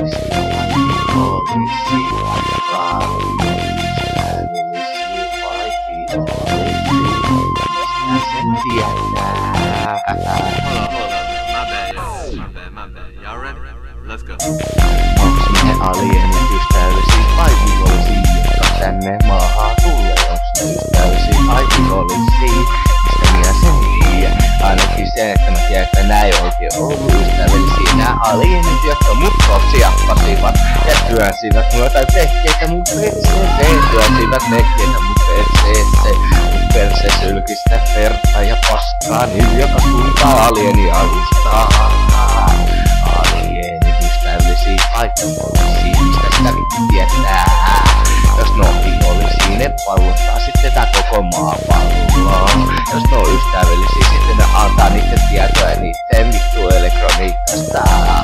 Y'all ready? Let's go. Onks ne alienit ystävällisiä vai vihollisia, jotka tänne maahan tulee? Onks ne ystävällisiä vai vihollisia? Mistä minä sen tiedän? Ainakin se, että mä tiedän, että nää ei oikein ollut ystävällisiä. Nää alienit, jotka mut siappasivat ja työnsivät noita vehkeitä mun perseeseen. Työnsivät vehkeitä mun perseeseen. Mun perse sylkistä verta ja paskaa, niin joka suuntaan alieni alustaa. Vihollisia, mistä sitä tietää? Jos no vihollisia, ne pallottaa sitten tää koko maapalloa. Jos no ystävällisiä, sitten ne antaa niitten tietoja niitten vittu elektroniikasta.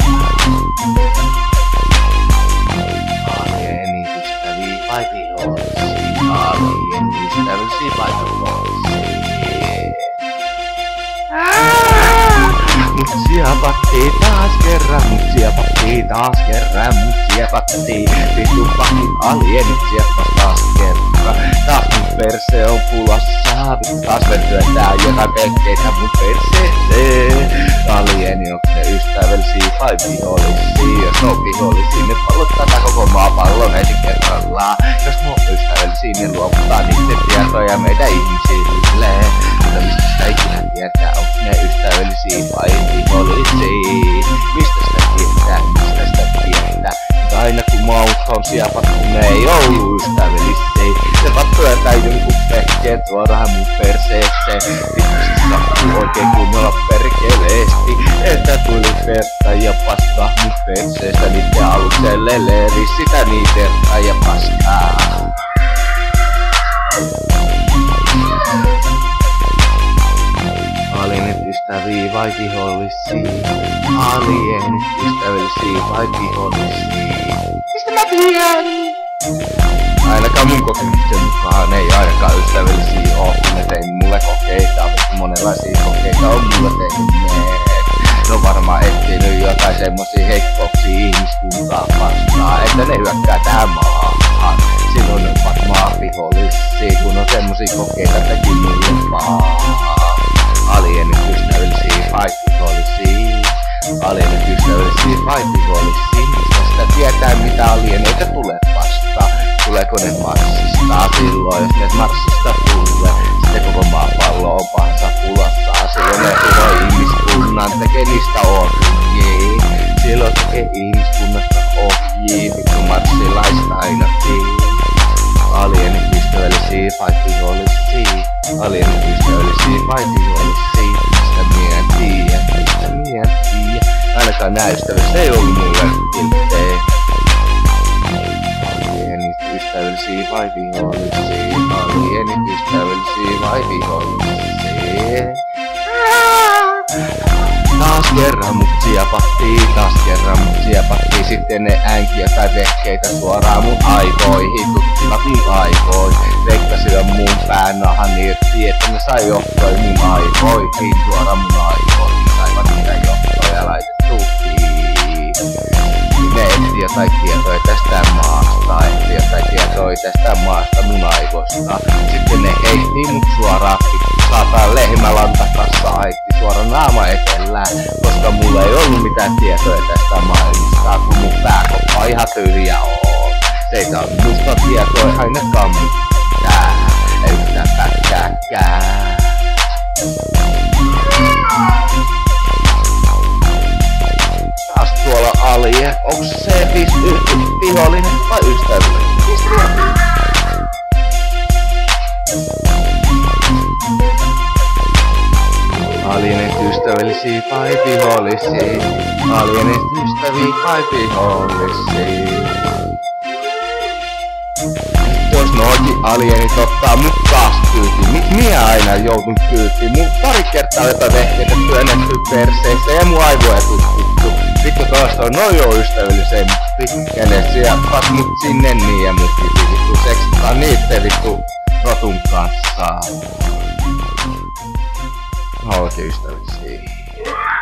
Alienit ystäviä vai vihollisia? Alienit ystävällisiä vai vihollisia? Mut siepattiin taas kerran, mut siepattiin taas kerran, mut siepattiin. Vittu fucking alienit sieppas taas kerran. Taas mun perse on pulassa, vittu taas työntää jotain vehkeitä mun perseeseen. Alieni onks ne ystävällisiä vai vihollisia? Jos no vihollisia, ne pallottaa tää koko maapallon heti kerrallaan. Jos no ystävällisiä, ne luovuttaa niitten tietoja meidän ihmisille. Mutta mistä sitä ikinä tietää, onks ne ystävällisiä vai vihollisia? Mistä sitä tietää, mistä sitä tietää? Mutta aina kun maut on siepattu, ne ei oo ystävällisiä. Se vaan työntää jonkun vehkeen suoraan mun perseeseen. Vittu se sattuu oikein kunnolla perkeleesti. Että tuli verta ja paskaa mun perseestä. Niitten alukselle levi sitä niin verta ja paskaa. Alienit ystäviä vai vihollisia? Alienit ystävällisiä vai vihollisia? Mistä mä tiedän? Ainakaan mun kokemuksen mukaan ei ainakaan ystävällisiä oo, kun ne tein mulle kokeita. Vittu monenlaisia kokeita on mulle tehneet. No varmaan etsinyt jotain semmosia heikkouksia ihmiskuntaa vastaan, että ne hyökkää tähän maahan. Silloin on varmaan vihollisia, kun on semmosia kokeita teki mulle vaan. Alienit ystävällisiä vai vihollisia? Alienit ystävällisiä vai vihollisia? Mistä sitä tietää mitä alieneita tulee vastaan? Tuleeko ne Marsista? Silloin jos ne Marsista tulee, sitten koko maapallo on pahansa pulassa. Silloin ne tuo ihmiskunnan tekee niistä orjia. Silloin tekee ihmiskunnasta ohjia, vittu marssilaista ainakin. Alienit ystävällisiä vai vihollisia? Alienit ystävällisiä vai vihollisia? Mistä mien tiedä, mistä mien tiedä? Ainakaan nää ystävälliset ei ollu mulle kilttee. Alienit ystävällisiä vai vihollisia? Alienit ystävällisiä vai vihollisia? Taas kerran mut siepattiin, taas kerran mut siepattiin. Sitten ne äänkiä tai vehkeitä suoraan mun aivoihin. Tuttivat mun aivoihin, leikkasivat mun päänahan irti, että ne sai johtoi mun aivoihin. Suoraan mun aivoihin, saivat niitä johtoja laitettuihin. Ne etsi jotain tietoja tästä maasta, etsi jotain tietoja tästä maasta mun aivosta. Sitten ne heitti mut suoraan saataan lehmälanta kanssa heitti suoraan naama etelään. Koska mulla ei ollut mitään tietoja tästä maailmasta, kun mun pääkoppa ihan tyhjä on. Se ei saa musta tietoja ainakaan mitään, ei yhtään pätkääkään. Taas tuolla alien, onks se vihollinen vai ystävällinen? Alienit ystävällisiä vai vihollisia? Alienit ystäviä vai vihollisia? Jos noikin alienit ottaa mut taas kyytiin, miksi minä aina joutun kyytiin? Mun pari kertaa jotain vehkeitä työnnetty perseeseen ja mun aivoja tutkittu. Vittu toista on noin oo ystävällisiä, mut vittu kenet sieppas mut sinne niin ja mut vittu seksitaan niitten vittu rotun kanssa. Oikein ystävällisiä.